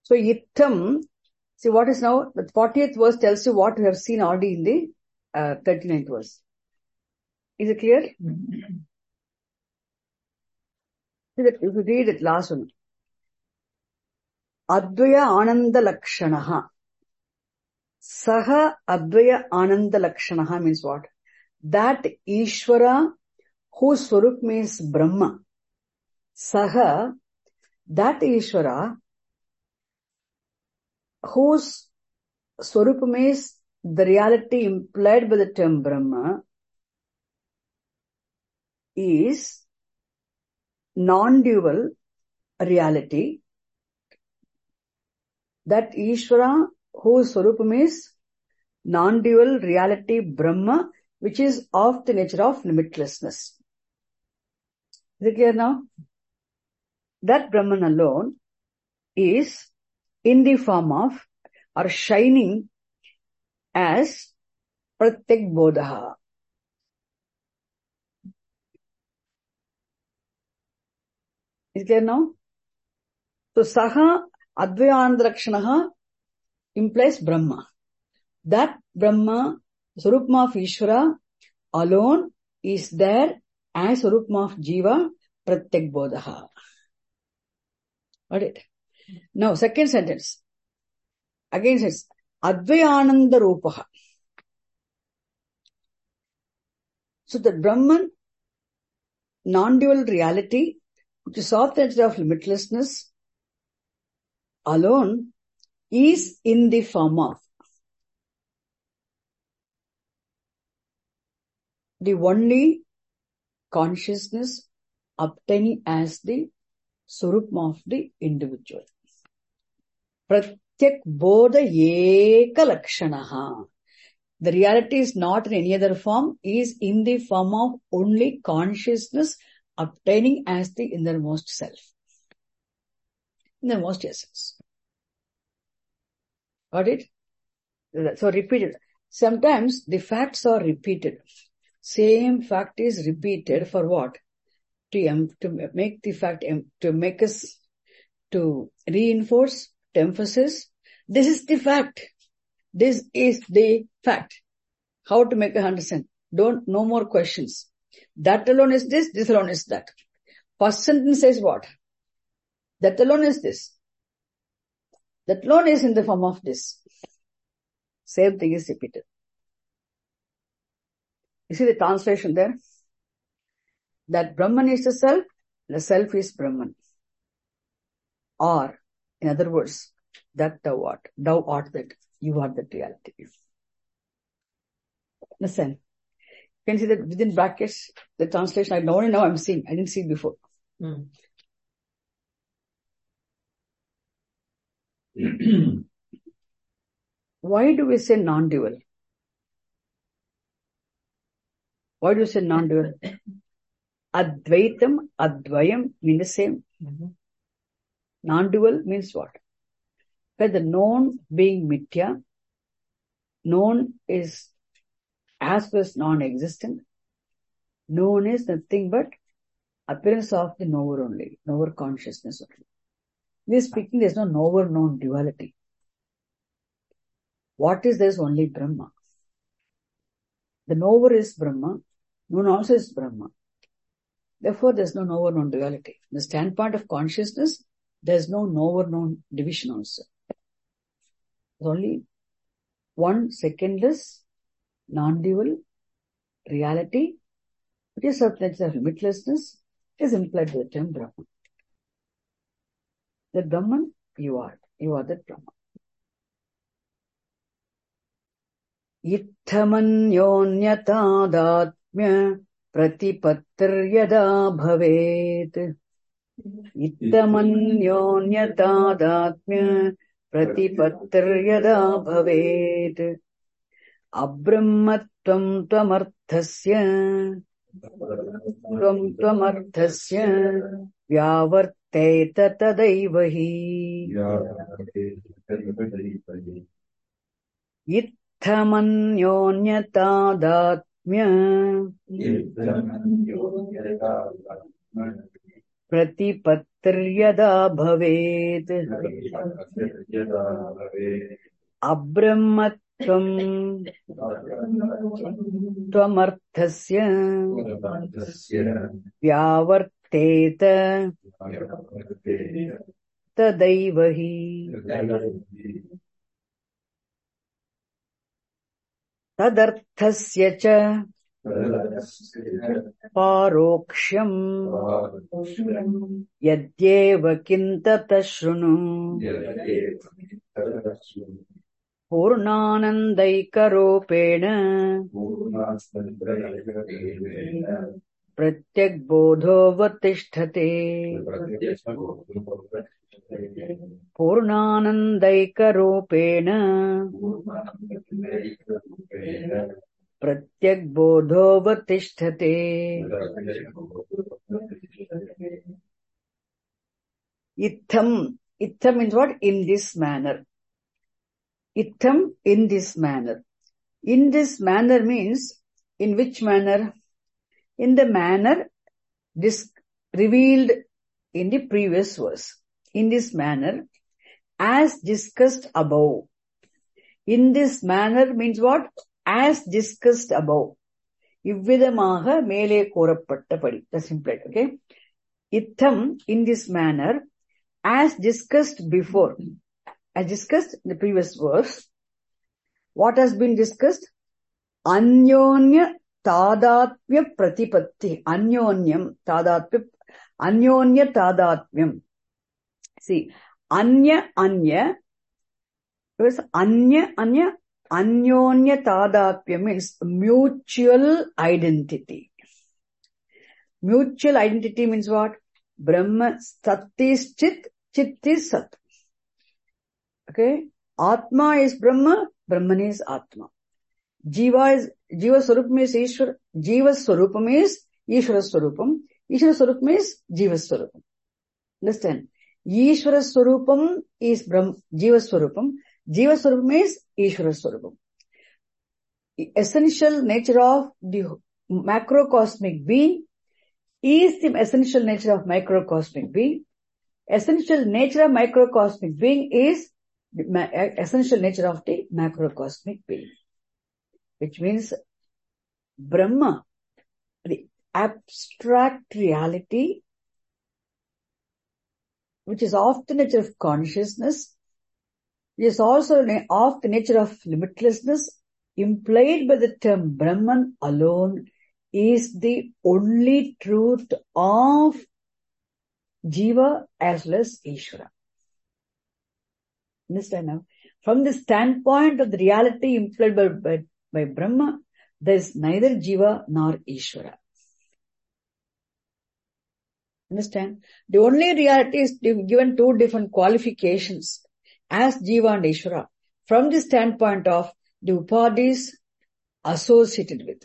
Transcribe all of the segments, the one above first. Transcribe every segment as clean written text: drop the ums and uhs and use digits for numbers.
So Ittam, see what is now, the 40th verse tells you what we have seen already in the 39th verse. Is it clear? If you read it last one. Advaya Ananda Lakshanaha. Saha Advaya Ananda Lakshanaha means what? That Ishvara, whose Swarup means Brahma. Saha, that Ishvara, whose Swarup means the reality implied by the term Brahma, is non-dual reality. That Ishvara, whose Swarupam is non-dual reality Brahma, which is of the nature of limitlessness. Is it clear now? That Brahman alone is in the form of, or shining as Pratyak Bodha. Is it clear now? So Saha Advayananda Lakshanaha implies Brahma. That Brahma, Swarupma of Ishvara, alone is there as Swarupma of Jiva, Pratyak Bodha. Got it? Now, second sentence. Again says, Advayananda Rupaha. So the Brahman, non-dual reality, which is of the nature of limitlessness, alone is in the form of the only consciousness obtaining as the Swarupma of the individual. Pratyak Bodha Eka Lakshanaha. The reality is not in any other form, is in the form of only consciousness obtaining as the innermost self. Innermost essence. Got it? So repeated. Sometimes the facts are repeated. Same fact is repeated for what? To make the fact, to make us, to reinforce, to emphasize. This is the fact. This is the fact. How to make us understand? No more questions. That alone is this alone is that. First sentence says what? That alone is this. That alone is in the form of this. Same thing is repeated. You see the translation there? That Brahman is the self is Brahman. Or, in other words, that thou art. Thou art that. You are that reality. Listen. You can see that within brackets, the translation, only now I'm seeing. I didn't see it before. Why do we say non-dual? Why do we say non-dual? Advaitam, Advayam mean the same. Non-dual means what? Where the known being Mithya, known is as well as non-existent. Known is nothing but appearance of the knower only, knower consciousness only. This speaking, there is no knower-known duality. What is there is only Brahma. The knower is Brahma, known also is Brahma. Therefore, there is no knower-known duality. From the standpoint of consciousness, there is no knower-known division also. There is only one secondless, non-dual reality, which is of nature of limitlessness, is implied by the term Brahman. That Brahman, you are that Brahman. Itthamanyonyatādātmya pratipattiryada bhavet. Itthamanyonyatādātmya pratipattiryada bhavet. Abrahmatvam tvamarthasya vyavarteta tadaiva hi. Itthamanyonyatādātmya pratipattiryada Tadarthasyata bhavet. Abrahmatvam tvamarthasya vyavarteta tadaivahi. Tadarthasya cha paroksham yadyeva kintata shrunu purnanandaikaropena pratyakbodho vatishthate. Purnanandaikaropena pratyakbodho vatishthate. Itham. Itham means what? In this manner. Itham, in this manner. In this manner means, in which manner? In the manner revealed in the previous verse. In this manner, as discussed above. In this manner means what? As discussed above. Ivvidamaga mele korapattapadi. That's implied, okay? Itham, in this manner, as discussed before. As discussed in the previous verse. What has been discussed? Anyonya tadatmya pratipatti. Anyonyam tadatmya. Anyonya tadatmyam. See, anya. Because anya. Anyonya tadatmya means mutual identity. Mutual identity means what? Brahma sat is chit, chit is sat. Okay? Atma is Brahma, Brahman is Atma. Jiva Swarupam is Ishvara, Jiva Swarupam is Ishvara Swarupam, Ishvara Swarupam is Jiva Swarupam. Understand? Ishvara Swarupam is Jiva Swarupam, Jiva Swarupam is Ishvara Swarupam. The essential nature of the macrocosmic being is the essential nature of microcosmic being. Essential nature of microcosmic being is the essential nature of the macrocosmic being. Which means Brahma, the abstract reality, which is of the nature of consciousness, is also of the nature of limitlessness, implied by the term Brahman alone, is the only truth of Jiva as well as Ishvara. Understand now? From the standpoint of the reality implied by Brahma, there is neither Jiva nor Ishvara. Understand? The only reality is given two different qualifications as Jiva and Ishvara from the standpoint of the upadhis associated with.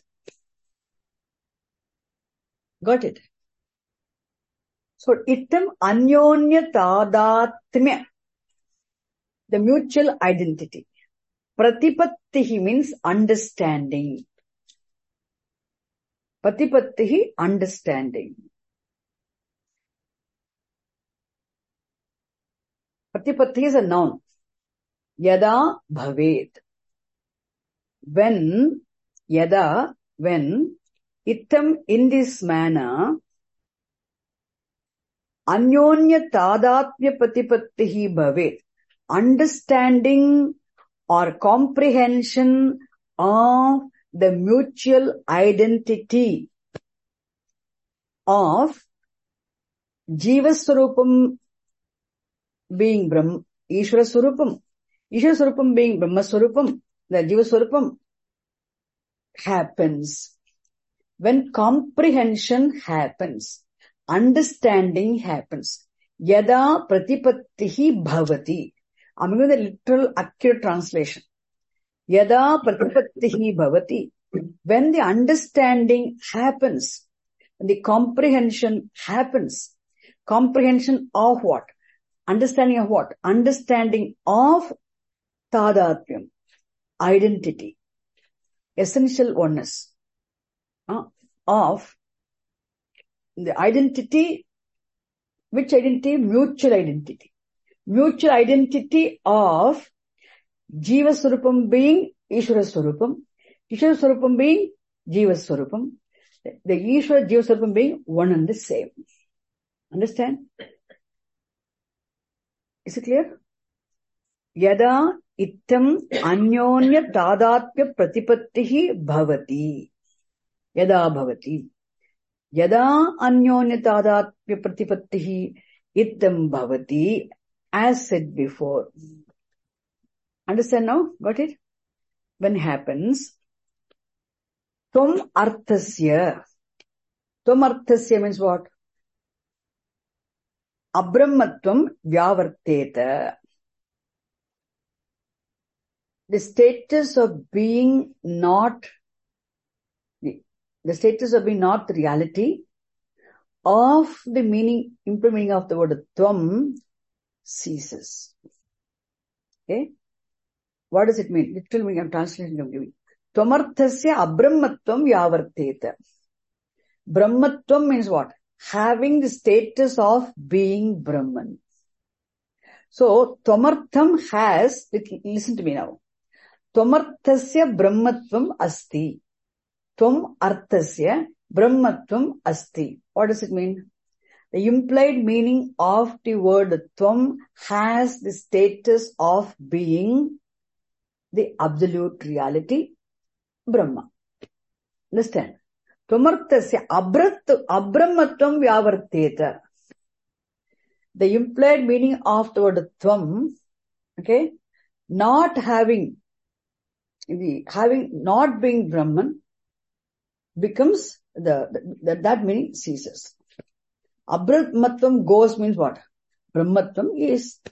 Got it? So, itam anyonya tadatmya, the mutual identity. Pratipattihi means understanding. Pratipattihi, understanding. Pratipattihi is a noun. Yada bhavet. When, yada, when, itam, in this manner, anyonya tadatmya pratipattihi bhavet. Understanding or comprehension of the mutual identity of Jiva Swarupam being Brahma, Ishvara Swarupam, Ishvara Swarupam being Brahma Swarupam, the Jiva Swarupam happens. When comprehension happens, understanding happens. Yada pratipattihi bhavati. I'm going to the literal accurate translation. Yada pratipattihi bhavati. When the understanding happens, when the comprehension happens, comprehension of what? Understanding of what? Understanding of tadatmyam, identity, essential oneness, of the identity Which identity? Mutual identity. Mutual identity of Jiva Swarupam being Ishvara Swarupam, Ishvara Swarupam being Jiva Swarupam, the Ishvara Jiva Swarupam being one and the same. Understand? Is it clear? Yada ittam anyonya tadatpya pratipattihi bhavati. Yada bhavati. Yada anyonya tadatpya pratipattihi ittam bhavati, as said before. Understand now? Got it? When happens, Tvam arthasya. Tvam arthasya means what? Abrahmatvam vyavarteta. The status of being not, the status of being not the reality of the meaning, implementing of the word Tvam ceases. Okay? What does it mean? Literal meaning, I'm translating of giving. Tvamarthasya abrahmatvam vyavarteta. Brahmatvam means what? Having the status of being Brahman. So, Tvamartham has, listen to me now. Tvamarthasya brahmatvam asti. Tvam arthasya brahmatvam asti. What does it mean? The implied meaning of the word Tvam has the status of being the absolute reality, Brahma. Understand? Tvamarthasya abrahmatvam vyavarteta. The implied meaning of the word Tvam, okay, not not being Brahman, becomes that meaning ceases. Abrahmatvam goes means what? Brahmatvam is.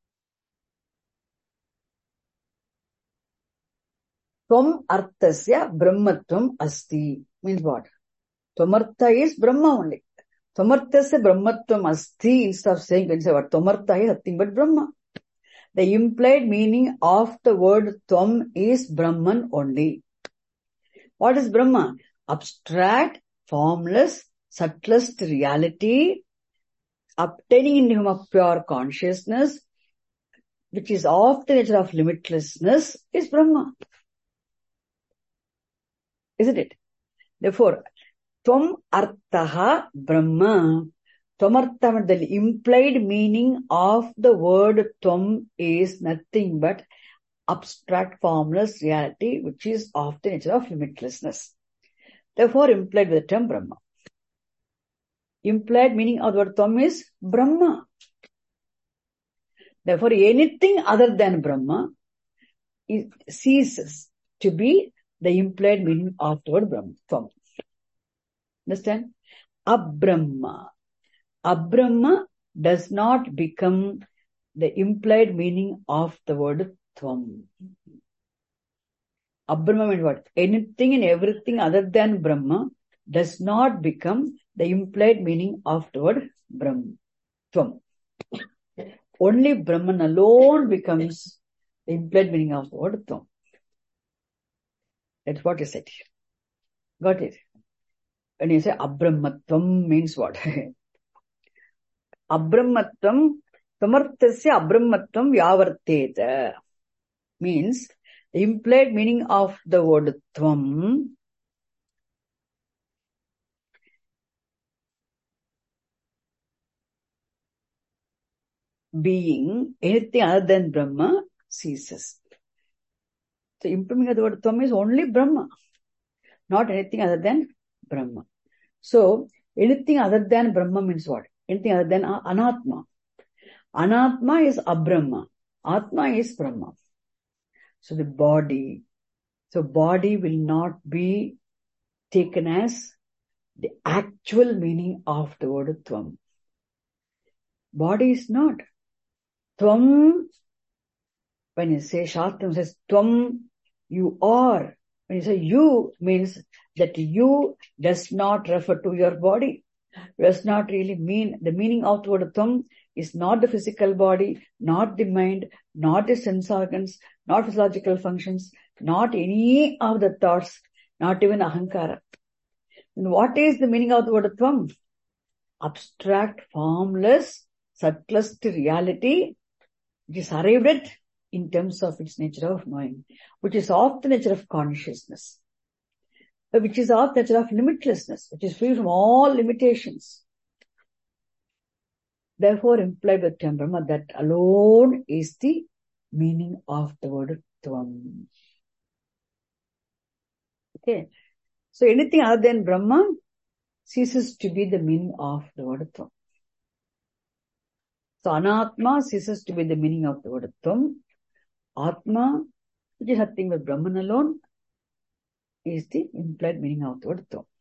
Tvam arthasya brahmatvam asti means what? Tvamartha is Brahma only. Tvamarthasya brahmatvam asti, instead of saying, when you say what? Tvamartha is nothing but Brahma. The implied meaning of the word Tvam is Brahman only. What is Brahma? Abstract, formless, subtlest reality, obtaining in him of pure consciousness, which is of the nature of limitlessness, is Brahma. Isn't it? Therefore, Tvam arthaha Brahma. Tvamartha, the implied meaning of the word Tvam is nothing but abstract, formless reality, which is of the nature of limitlessness. Therefore, implied with the term Brahma. Implied meaning of the word Tvam is Brahma. Therefore, anything other than Brahma ceases to be the implied meaning of the word Brahma. Tvam. Understand? Abrahma. Abrahma does not become the implied meaning of the word Tvam. Abrahma means what? Anything and everything other than Brahma does not become the implied meaning of the word Brahma. Tvam. Only Brahman alone becomes the implied meaning of the word Tvam. That's what is said here. Got it? When you say Abrahmatvam means what? Abrahmatvam, Tamarthasya Abrahmatvam vyavarteta means the implied meaning of the word Tvam being anything other than Brahma ceases. So, implementing of the word Tvam is only Brahma, not anything other than Brahma. So, anything other than Brahma means what? Anything other than Anatma. Anatma is Abrahma. Atma is Brahma. So, the body. So, body will not be taken as the actual meaning of the word Tvam. Body is not. Tvam, when you say, Shastram says, Tvam, you are. When you say you, means that you does not refer to your body. Does not really mean, the meaning of the word Tvam is not the physical body, not the mind, not the sense organs, not physiological functions, not any of the thoughts, not even ahankara. And what is the meaning of the word Tvam? abstract, formless, subtlest reality, which is arrived at in terms of its nature of knowing, which is of the nature of consciousness, which is of the nature of limitlessness, which is free from all limitations. Therefore, implied by the term Brahma, that alone is the meaning of the word Tvam. Okay. So anything other than Brahma ceases to be the meaning of the word Tvam. So Anatma ceases to be the meaning of the word Tvam. Atma, which is nothing but Brahman alone, is the implied meaning of the word Tvam.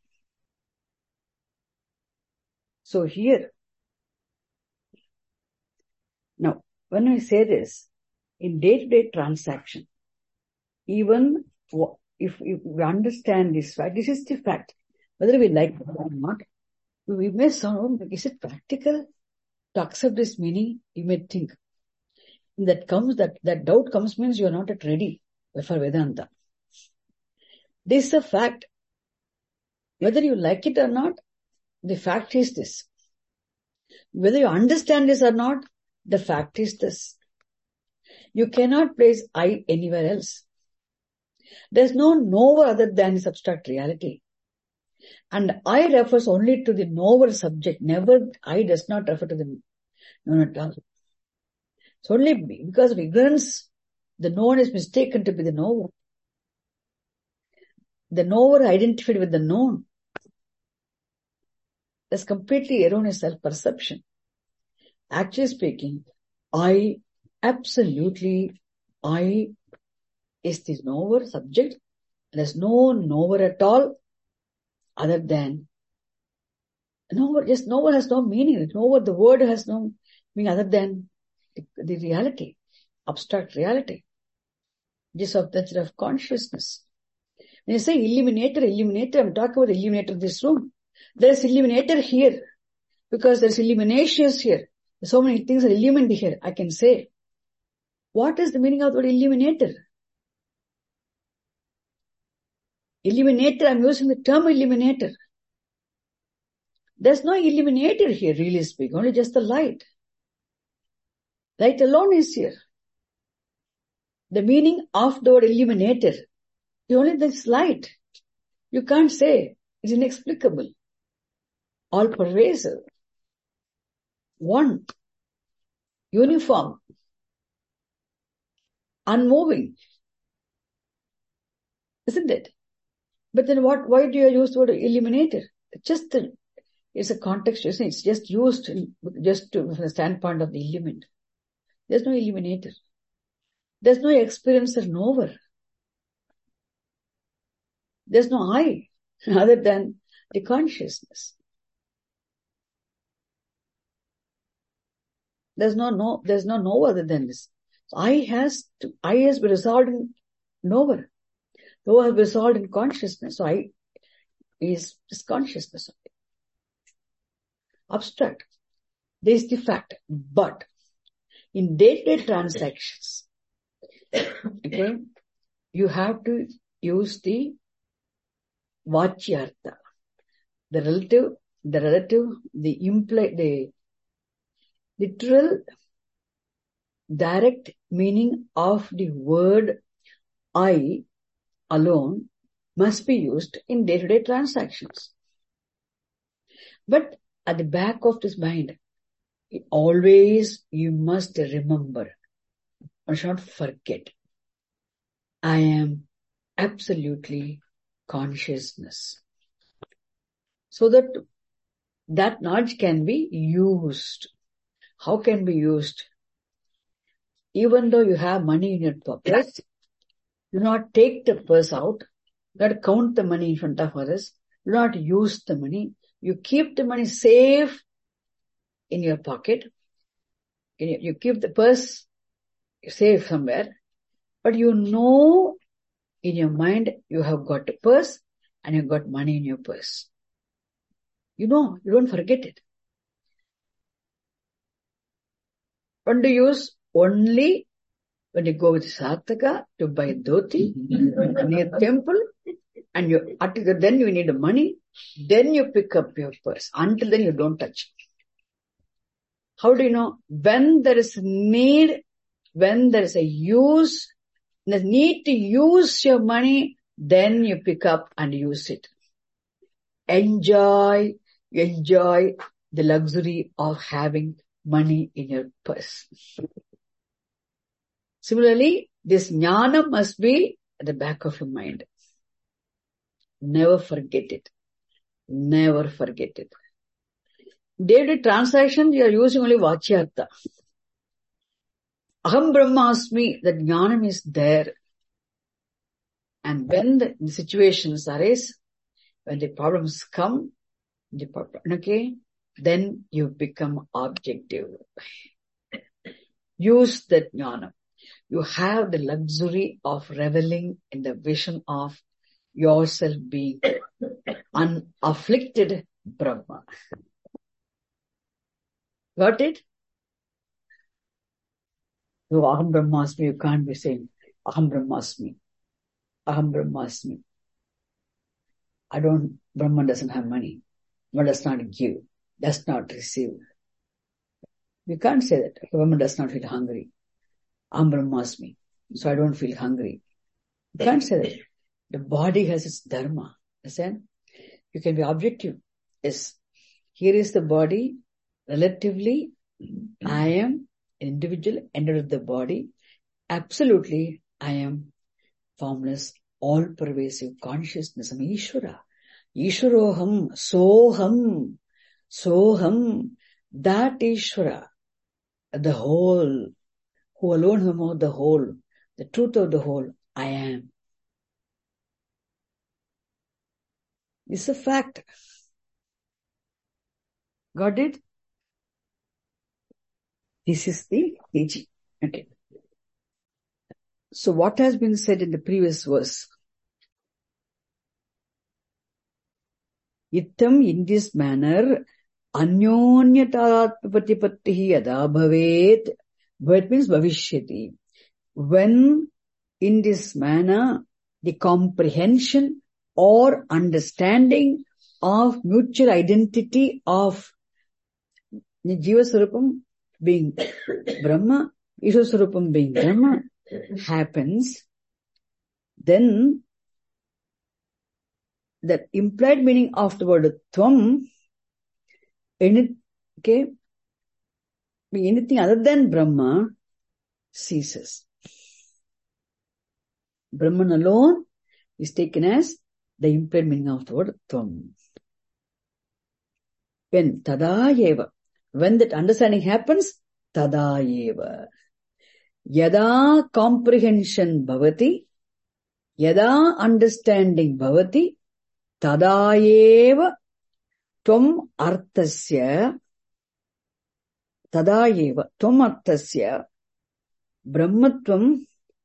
So here, now, when I say this, in day-to-day transaction, even if we understand this fact, this is the fact, whether we like it or not, we may sound, is it practical to accept this meaning? You may think. That doubt comes means you are not yet ready for Vedanta. This is a fact. Whether you like it or not, the fact is this. Whether you understand this or not, the fact is this. You cannot place I anywhere else. There's no knower other than this abstract reality. And I refers only to the knower subject. Never, I does not refer to the known at all. It's only because of ignorance, the known is mistaken to be the knower. The knower identified with the known. That's completely erroneous self-perception. Actually speaking, I is the knower subject. There's no knower at all other than knower. Just knower has no meaning. Knower, the word has no meaning other than the reality, abstract reality, just of the nature of consciousness. When you say illuminator, I'm talking about the illuminator of this room. There's illuminator here because there's illuminations here. So many things are illumined here. I can say, what is the meaning of the word illuminator? Illuminator, I'm using the term illuminator. There's no illuminator here, really speaking, only just the light. Light alone is here. The meaning of the word illuminator is only this light. You can't say it's inexplicable. All pervasive. One. Uniform. Unmoving. Isn't it? But then why do you use the word illuminator? It's a context, it's just used just from the standpoint of the illumined. There's no illuminator. There's no experiencer knower. There's no I other than the consciousness. There's no knower other than this. So I has been resolved in knower. Knower has been resolved in consciousness. So I is consciousness. Abstract. This is the fact. But in day-to-day transactions, okay, you have to use the Vachyartha, the relative, the implied, the literal, direct meaning of the word I alone must be used in day-to-day transactions. But at the back of this mind, always you must remember, or should not forget, I am absolutely consciousness. So that knowledge can be used. How can be used? Even though you have money in your purse, do not take the purse out, do not count the money in front of others, do not use the money. You keep the money safe in your pocket. You keep the purse safe somewhere, but you know in your mind you have got a purse and you've got money in your purse. You know, you don't forget it. When to use only when you go with Sarthaka to buy dhoti near temple, and then you need the money Then you pick up your purse. Until then you don't touch. How do you know? When there is need, when there is a use, the need to use your money, then you pick up and use it. Enjoy the luxury of having money in your purse. Similarly, this jnana must be at the back of your mind. Never forget it. Never forget it. Day-to-day transactions, you are using only Vachyartha. Aham Brahmasmi, that jnanam is there. And when the situations arise, when the problems come, then you become objective. Use that jnana. You have the luxury of reveling in the vision of yourself being unafflicted Brahma. Got it? No, Aham Brahmasmi, you can't be saying, Aham Brahmasmi. Aham Brahmasmi. Brahman doesn't have money. Brahman does not give, does not receive. You can't say that. Brahman does not feel hungry. Aham Brahmasmi. So I don't feel hungry. You can't say that. The body has its dharma. Understand? You can be objective. Yes. Here is the body. Relatively, I am an individual ended the body. Absolutely, I am formless, all-pervasive consciousness. I am Ishvara. Ishvaroham, soham, that Ishvara, the whole, who alone knows the whole, the truth of the whole, I am. It's a fact. Got it? This is the teaching. Okay. So what has been said in the previous verse? Ittam, in this manner, anyonyatatpatipattihi yada bhavet. Bhavet means bhavishyati. When in this manner, the comprehension or understanding of mutual identity of Jiva Swarupam being Brahma, Ishvara Swarupam being Brahma happens, then the implied meaning of the word Tvam, anything other than Brahma ceases. Brahman alone is taken as the implied meaning of the word Tvam. When Tadayeva, when that understanding happens, Tadayeva. Yada comprehension bhavati, yada understanding bhavati, Tadayeva tvam arthasya, Tadayeva tvam arthasya, Brahmatvam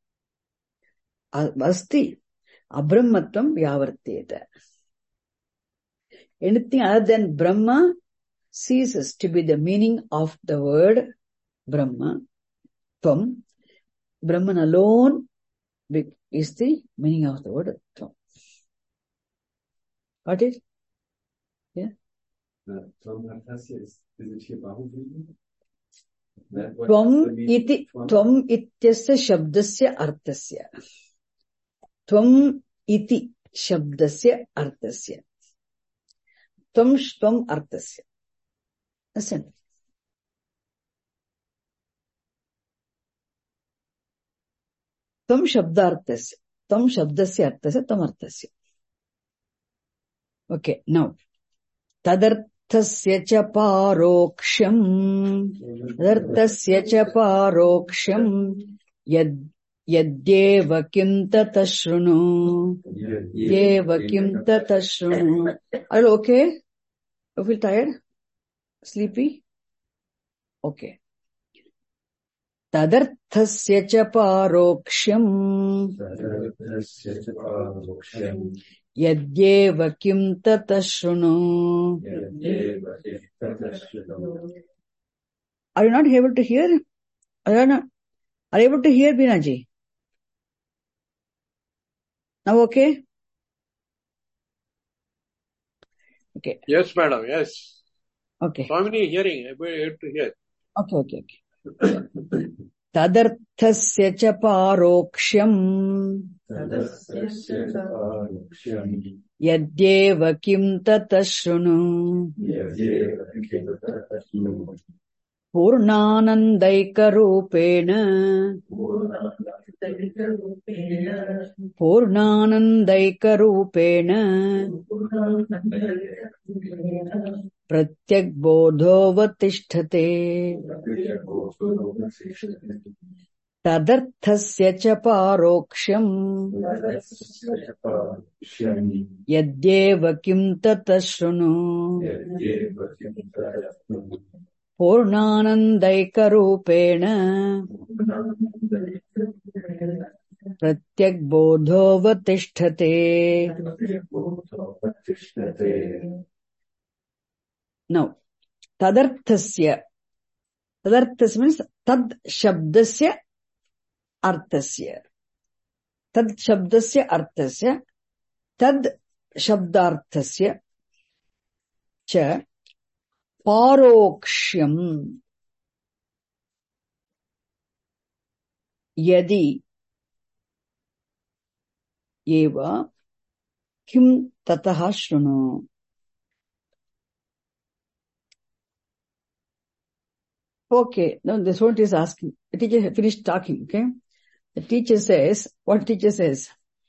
asti, Abrahmatvam vyavarteta. Anything other than Brahma ceases to be the meaning of the word Brahma. Tvam. Brahman alone is the meaning of the word Tvam. Got it? Yeah? Tvam arthasya, is it here Bahuvali? Tvam ityasya shabdasya arthasya. Tvam iti shabdasya arthasya. Tvam arthasya. Listen. Tvam shabdarthasya. Tvam shabdasya arthasya, tam arthasya. Okay, now. Tadarthasya cha paroksham. Tadarthasya cha paroksham. Yadyeva kim tatashrunu. Yadyeva kim tatashrunu. Are you okay? You feel tired? Sleepy? Okay. Tadarthasya cha paroksham. Yadyeva kim tatashrunu. Are you not able to hear? Are you able to hear, Binaji? Now okay? Okay. Yes, madam. Yes. Okay. Swamini hearing. I have to hear. Okay. Tadarthasya cha paroksham yadyeva kim tatashrunu purnanandaika rupena pratyak bodhovatishthate tadarthasya cha paroksham yadyeva kim tatashrunu purnanandaika rupena pratyak bodhovatishthate. Now, tadarthasya. Tadarthasya means tad shabdasya arthasya. Tad shabdasya arthasya. Tad shabdarthasya cha parokshyam yadi eva kim tataha shrunu. Okay, now the student is asking. The teacher finished talking, okay? The teacher says, what teacher says?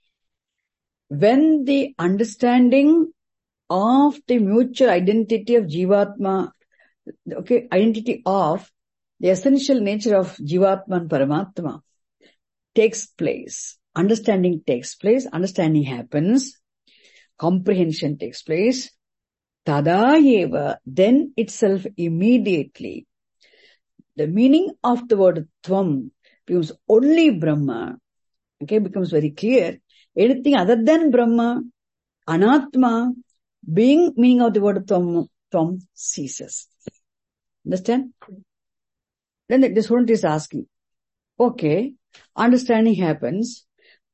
When the understanding of the mutual identity of Jivatma, okay, identity of the essential nature of Jivatma and Paramatma takes place, understanding takes place, understanding happens, comprehension takes place, tadayeva, then itself immediately, the meaning of the word Tvam becomes only Brahma, okay, becomes very clear. Anything other than Brahma, Anatma, being meaning of the word Tvam ceases. Understand? Then the student is asking, okay, understanding happens,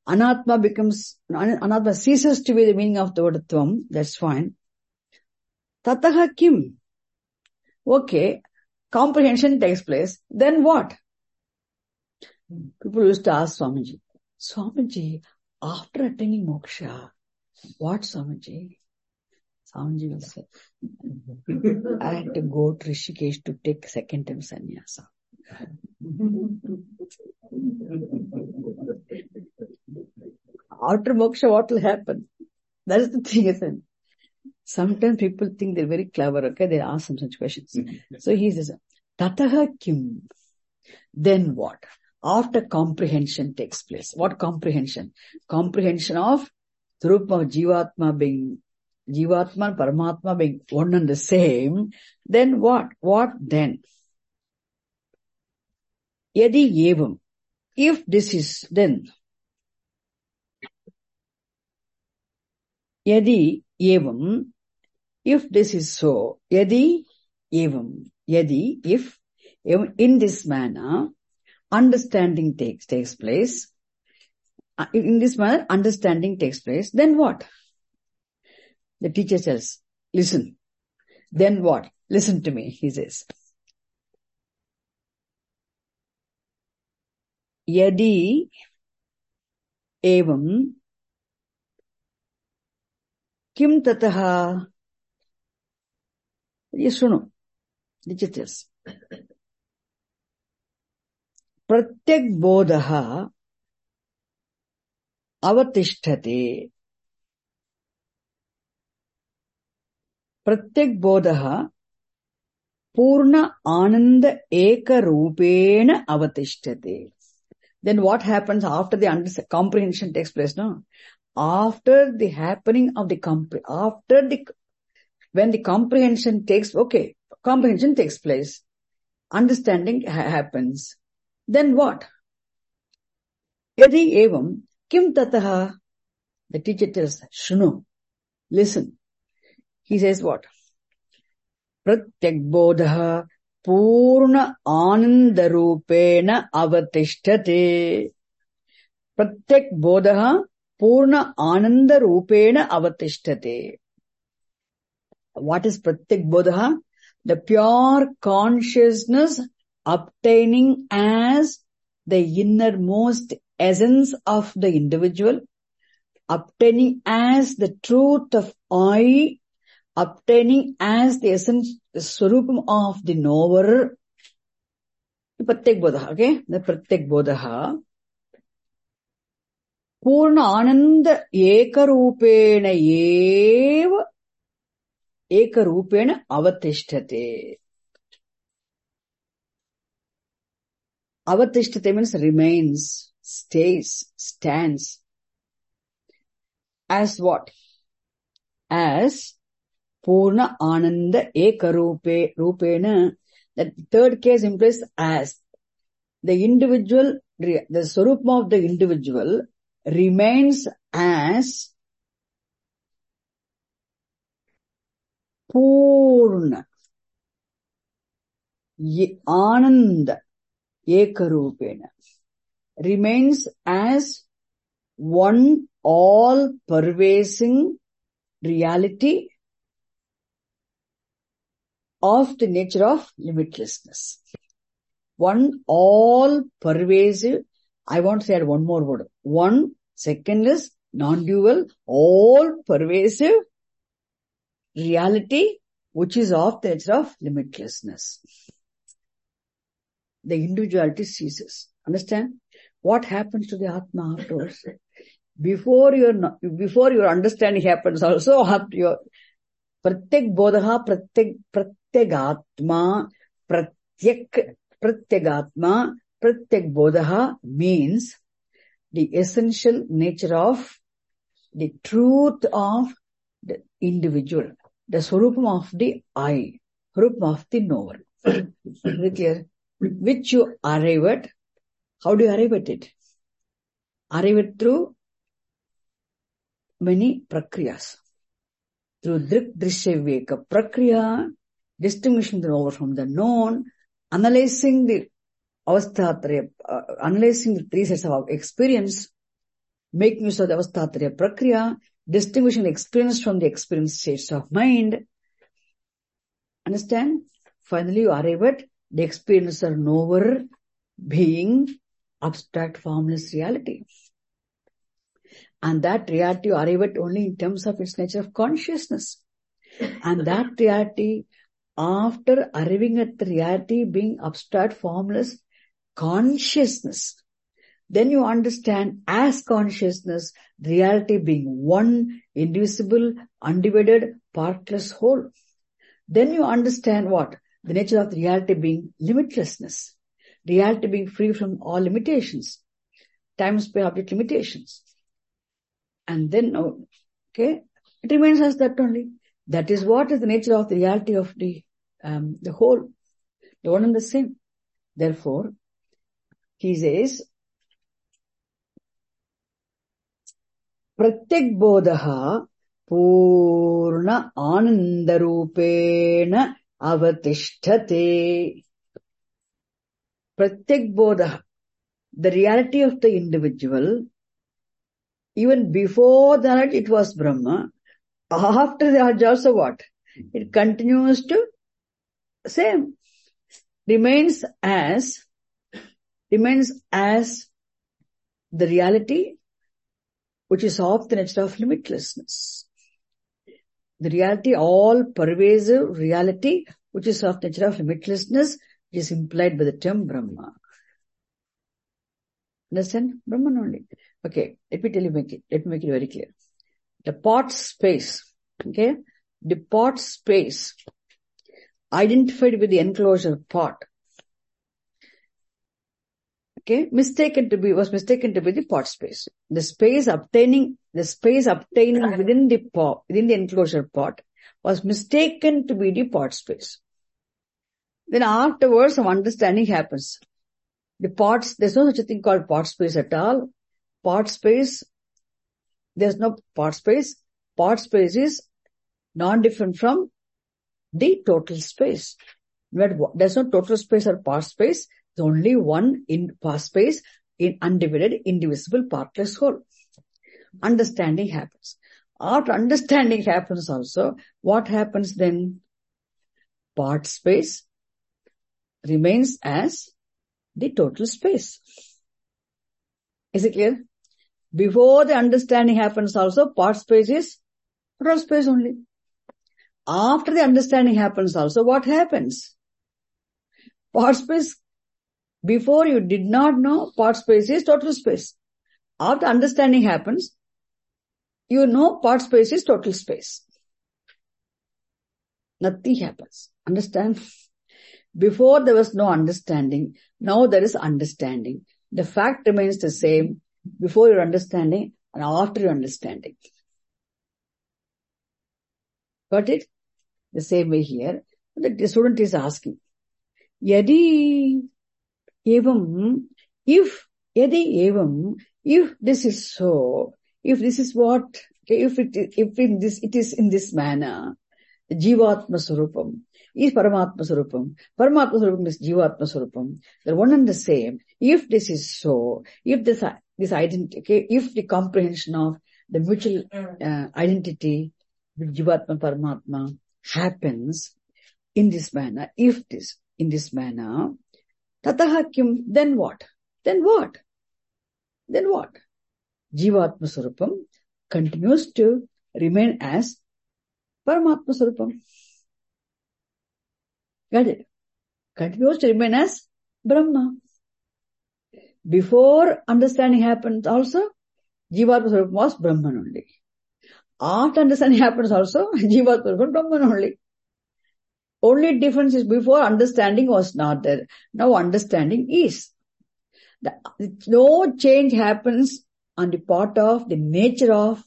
Anatma ceases to be the meaning of the word Tvam, that's fine. Tataha kim? Okay, comprehension takes place, then what? People used to ask Swamiji, after attaining moksha, what Swamiji? Swamiji will say, I had to go to Rishikesh to take second time sannyasa. After moksha, what will happen? That is the thing, isn't it? Sometimes people think they're very clever, okay? They ask some such questions. So he says, Tataha kim? Then what? After comprehension takes place. What comprehension? Comprehension of the Rupa of Jivatma and Paramatma being one and the same. Then what? What then? Yadi evam. If this is then. Yadi evam. If this is so. Yadi evam. Yadi, if in this manner, understanding takes place. In this manner, understanding takes place. Then what? The teacher says, listen. Then what? Listen to me, he says. Yadi evam kim tataha. Yeshunu. The teacher says. Pratyak bodhaha avatisthate. Pratyak bodhaha purna ananda eka rupena avatisthate. Then what happens after the comprehension takes place, no? After the happening of when the comprehension takes place, understanding happens. Then what? Yadi evam kim tataha. The teacher tells, Shunu, listen. He says what? Pratyak bodha purna ananda rupena avatisthate. Pratyak bodha purna ananda rupena avatisthate. What is Pratyak Bodha? The pure consciousness obtaining as the innermost essence of the individual, obtaining as the truth of I, obtaining as the essence, the swarupam of the knower. Pratyak Bodha, okay? The Pratyak Bodha. Purna Ananda Ekarupena Eva Ekarupena Avatishtate. Avatishtate means remains, stays, stands. As what? As Purna Ananda Ekarupena. That third case implies as. The individual, the swarupam of the individual remains as Purna Ananda Ekarupena, remains as one all-pervading reality of the nature of limitlessness. One all-pervasive, I want to add one more word. One, second is non-dual, all-pervasive reality which is of the nature of limitlessness. The individuality ceases. Understand? What happens to the Atma afterwards? Before your understanding happens also, after your Pratyak Bodha, Pratyagatma, Pratyagatma, Pratyak Bodha means the essential nature of the truth of the individual, the swarupam of the I, swarupam of the knower. Very clear? Which you arrive at. How do you arrive at it? Arrive it through many prakriyas. Through Drik Drishya Viveka Prakriya, distinguishing the knower from the known, analyzing the avasthatraya, analyzing the three sets of experience, making use of the avasthatraya Prakriya, distinguishing the experience from the experienced states of mind. Understand? Finally, you arrive at the experiencer knower being abstract formless reality. And that reality you arrive at only in terms of its nature of consciousness. And that reality, after arriving at the reality being abstract formless consciousness, then you understand as consciousness, reality being one, indivisible, undivided, partless whole. Then you understand what? The nature of the reality being limitlessness. Reality being free from all limitations. Time, space, object limitations. And then, okay, it remains as that only. That is what is the nature of the reality of the whole. The one and the same. Therefore, he says, Pratyak Bodha Purna Anandarupena Avatishtate. Pratyak Bodha, the reality of the individual, even before that it was Brahma, after that also what? It continues to same. Remains as the reality which is of the nature of limitlessness. The reality, all pervasive reality which is of the nature of limitlessness, which is implied by the term Brahma. Understand? Brahman only. Okay, let me make it very clear. The pot space, okay? The pot space identified with the enclosure pot, okay, was mistaken to be the pot space. The space obtaining within the pot, within the enclosure pot, was mistaken to be the pot space. Then afterwards some understanding happens. The pots, there's no such a thing called pot space at all. Pot space, there's no pot space. Pot space is non-different from the total space. There's no total space or pot space. There's only one in pot space, in undivided, indivisible, partless whole. Understanding happens. After understanding happens also, what happens then? Part space remains as the total space. Is it clear? Before the understanding happens also, part space is total space only. After the understanding happens also, what happens? Part space, before you did not know, part space is total space. After understanding happens, you know part space is total space. Nothing happens. Understand? Before there was no understanding, now there is understanding. The fact remains the same before your understanding and after your understanding. Got it? The same way here, the student is asking, Yadi evam, if this is so, if this is what, if it is in this manner, Jivatma Swarupam is Paramatma Swarupam. Paramatma Swarupam is Jivatma Swarupam. They're one and the same. If this is so, if this identity, okay, if the comprehension of the mutual identity with Jivatma Paramatma happens in this manner, if this in this manner, Tataha Kim, then what? Then what? Then what? Jivatma Swarupam continues to remain as Paramatma Swarupam. Got it? Continues to remain as Brahma. Before understanding happened also, Jivatma Swarupam was Brahman only. After understanding happens also, Jivatma Swarupam Brahman only. Only difference is before understanding was not there. Now understanding is. No change happens on the part of the nature of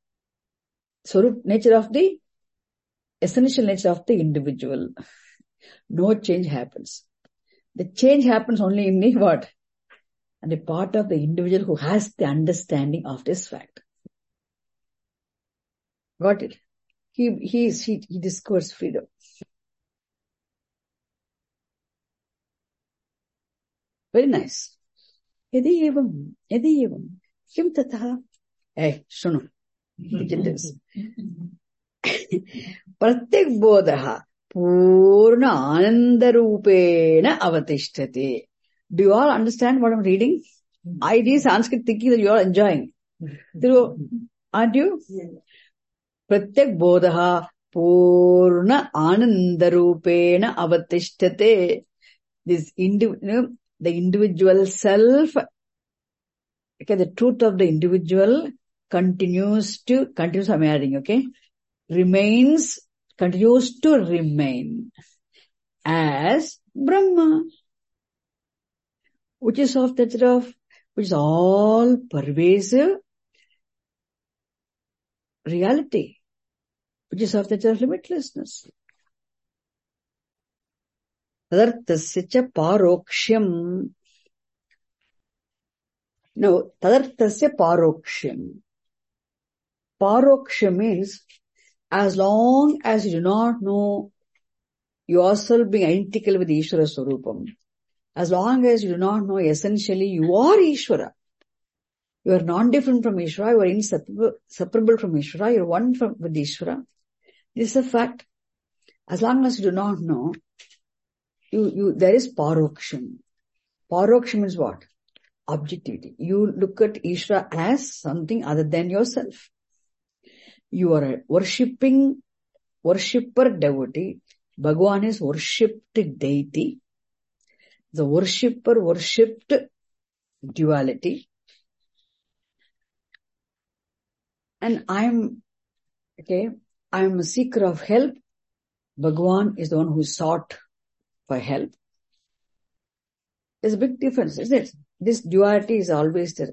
the essential nature of the individual. No change happens. The change happens only in the what? And the part of the individual who has the understanding of this fact. Got it? He discovers freedom. Very nice. Yadi evam, kim tataha. Hey, shunu. Pratyek bodha purna ananda rupena avatishtati. Do you all understand what I'm reading? I read Sanskrit thinking that you are enjoying. Aren't you? Pratyek bodha purna ananda rupena avatishtati. This the individual self, okay, the truth of the individual continues, I'm adding, okay, continues to remain as Brahma, which is of that of, which is all pervasive reality, which is of that of limitlessness. Tadartasya cha parokshyam. No, tadartasya parokshyam. Parokshyam means, as long as you do not know yourself being identical with Ishvara Swarupam, as long as you do not know essentially you are Ishvara, you are non-different from Ishvara, you are inseparable from Ishvara, you are one with Ishvara. This is a fact. As long as you do not know, there is paroksham. Paroksham means what? Objectivity. You look at Ishvara as something other than yourself. You are a worshipper devotee. Bhagavan is worshipped deity. The worshipper worshipped duality. And I'm a seeker of help. Bhagavan is the one who sought for help. There's a big difference, isn't it? This duality is always there.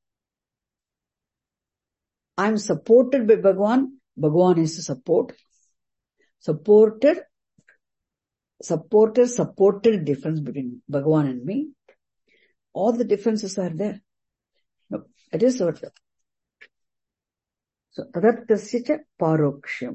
I'm supported by Bhagavan. Bhagavan is the support. Supported difference between Bhagavan and me. All the differences are there. No, it is what. So, tadartasya parokshyam.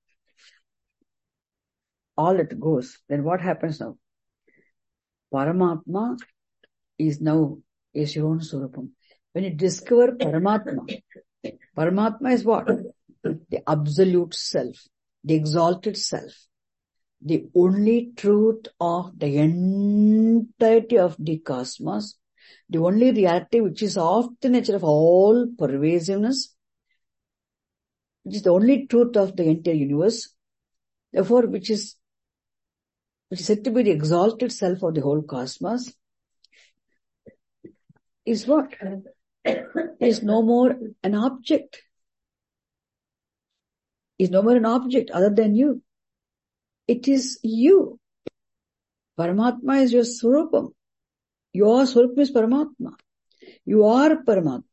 All it goes. Then what happens now? Paramatma is now your own Swarupam. When you discover Paramatma is what? the absolute self, the exalted self, the only truth of the entirety of the cosmos, the only reality which is of the nature of all pervasiveness, which is the only truth of the entire universe, therefore which is said to be the exalted self of the whole cosmos, is what? Is no more an object. Is no more an object other than you. It is you. Paramatma is your Swarupam. Your Swarupam is Paramatma. You are Paramatma.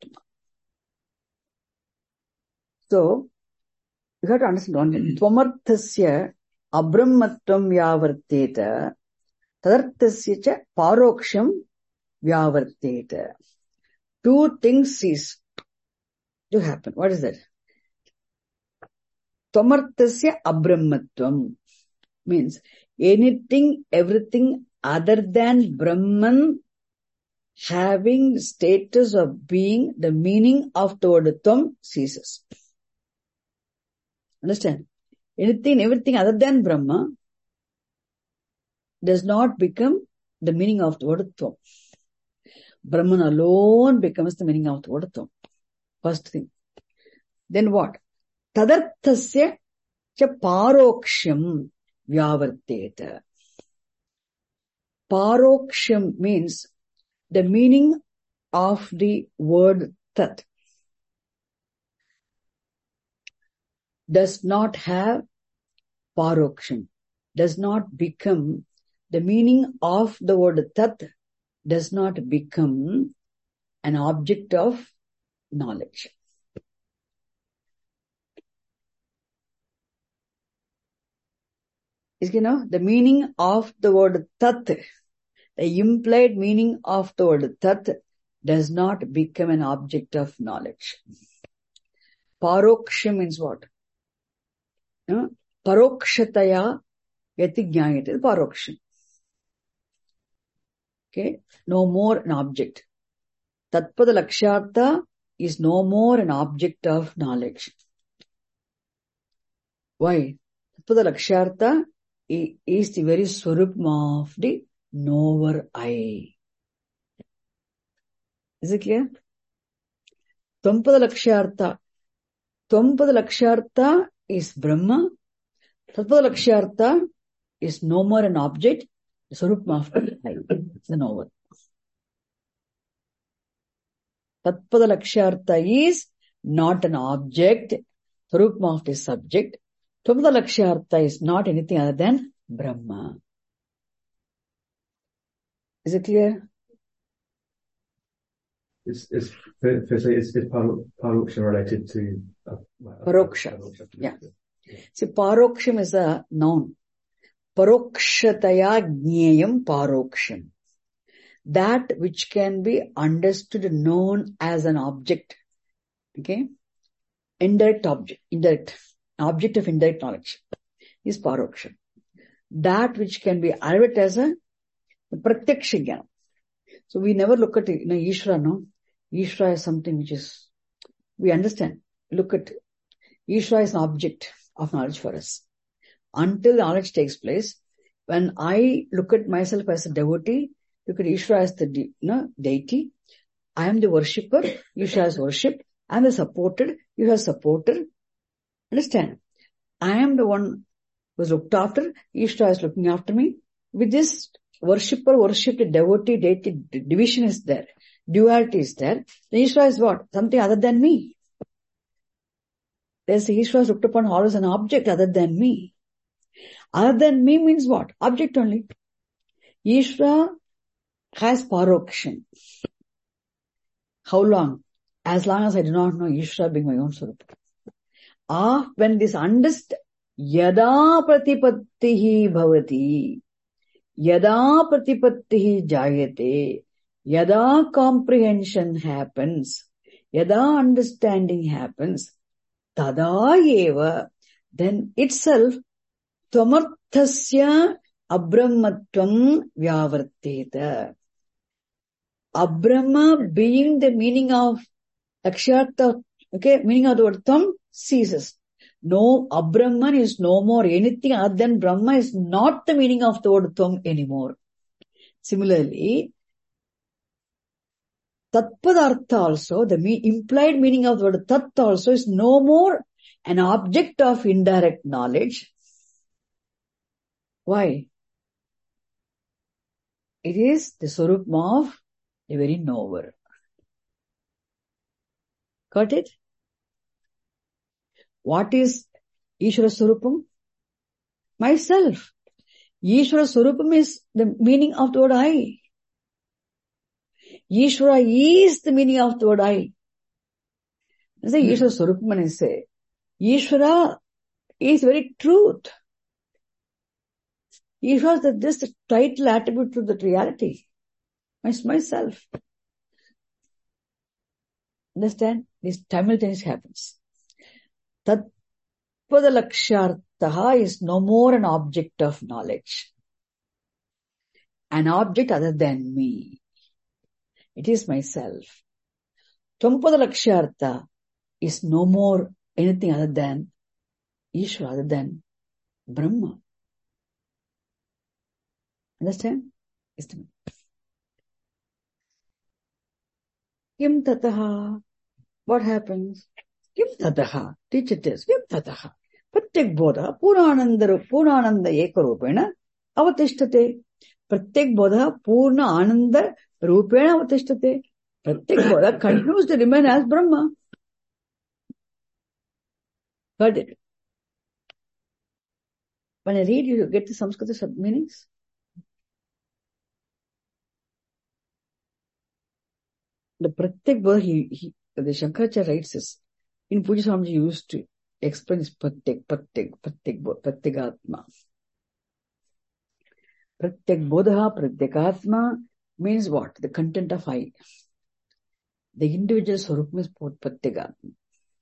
So, you have to understand one thing. Tvamarthasya abrahmatvam vyavarteta tadarthasya cha paroksham vyavarteta. Two things cease to happen. What is that? Tvamarthasya abrahmatvam means anything, everything other than Brahman having status of being, the meaning of the word Tvam ceases. Understand? Anything, everything other than Brahma does not become the meaning of the word Tvam. Brahman alone becomes the meaning of the word Tvam. First thing. Then what? Tadarthasya cha paroksham vyavarteta. Paroksham means the meaning of the word tat does not have paroksham, does not become, the meaning of the word tat does not become an object of knowledge. Is, the meaning of the word tat, the implied meaning of the word tat does not become an object of knowledge. Paroksha means what? Parokshataya yati jnayate. Paroksha. Okay. No more an object. Tatpada lakshyartha is no more an object of knowledge. Why? Tatpada lakshyartha is the very swarupam of the knower I. Is it clear? Tvapada lakshyartha is Brahma. Tatpada lakshyartha is no more an object. The swarupam of the I, the knower. Tatpada lakshyartha is not an object. Swarupam of the subject. Tvapada lakshyartha is not anything other than Brahma. Is it clear? Is paroksha related to Paroksha? Yeah. See, paroksham is a noun. Parokshataya jneyam paroksham. That which can be understood, known as an object. Okay? Indirect object. Object of indirect knowledge is paroksham. That which can be arrived as a pratyaksha jnana. So we never look at it, Ishvara, no? Ishvara is something which is, we understand. Look at, Ishvara is an object of knowledge for us. Until knowledge takes place, when I look at myself as a devotee, look at Ishvara as the deity, I am the worshipper, Ishvara is worshipped, I am the supported, you have supported. Understand? I am the one who is looked after, Ishvara is looking after me. With this worshipper, worshipped, devotee, deity, division is there. Duality is there. The Ishvara is what? Something other than me. There's the Ishvara is looked upon always an object other than me. Other than me means what? Object only. Ishvara has paroksham. How long? As long as I do not know Ishvara being my own Swarupa. When this understand, yada pratipattihi bhavati, yada pratipattihi jayate, yada comprehension happens, yada understanding happens, tada eva, then itself, tvamarthasya abrahmatvam vyavarteta. Abrahma being the meaning of lakshyartha, okay, meaning of the word tvam ceases. No, Abrahman is no more anything other than Brahma is not the meaning of the word Tvam anymore. Similarly, Tatpadartha also, the implied meaning of the word Tat also is no more an object of indirect knowledge. Why? It is the Swarupam of the very knower. Got it? What is Ishvara Swarupam? Myself. Ishvara Swarupam is the meaning of the word I. Ishvara is the meaning of the word I. I say Ishvara Swarupam when I say, Ishvara is very truth. Ishvara is just a title attribute to that reality. Myself. Understand? This simultaneously happens. Tatpadalakshartaha is no more an object of knowledge. An object other than me. It is myself. Trampadalaksharta is no more anything other than Ishvara, other than Brahma. Understand? Kim tataha. What happens? Kim tataha. Teach it is. Kim tataha. Pratyak bodha purnananda ekarupena avatishtate. Pratyak bodha purna ananda rupena avatishtate. Pratyak bodha continues to remain as Brahma. Heard it? When I read, you get the Sanskrit meanings. The Pratyak bodha, the Shankaracharya writes this. In Puja Swamiji used to explain this Pratyak bodha, Pratyagatma. Pratyak bodha, Pratyagatma means what? The content of I. The individual Swarupam is Pratyagatma.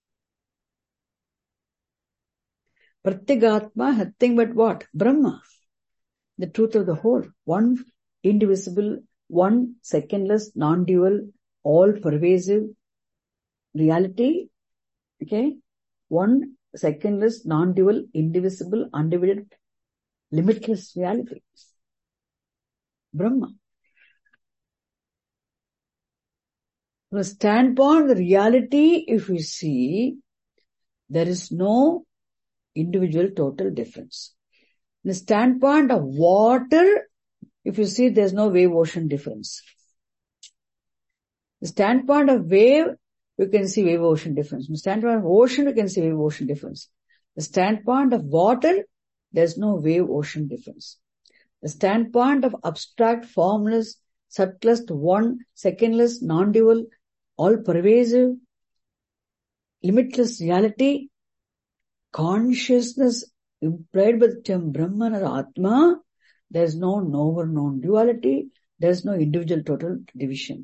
Pratyagatma, nothing but what? Brahma. The truth of the whole. One indivisible, one secondless, non-dual, all-pervasive reality. Okay? One secondless, non-dual, indivisible, undivided, limitless reality. Brahma. From the standpoint of the reality, if we see, there is no individual total difference. From the standpoint of water, if you see, there is no wave-ocean difference. The standpoint of wave, you can see wave-ocean difference. From the standpoint of ocean, you can see wave-ocean difference. The standpoint of water, there is no wave-ocean difference. The standpoint of abstract, formless, subtlest, one, secondless, non-dual, all-pervasive, limitless reality, consciousness implied by the term Brahman or Atma, there is no knower, non-duality, there is no individual total division.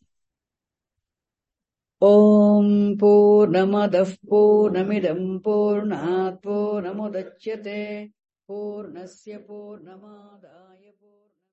Om Purnamadav Purnamidam Purnat Purnamudachyate Purnasya Purnamadaya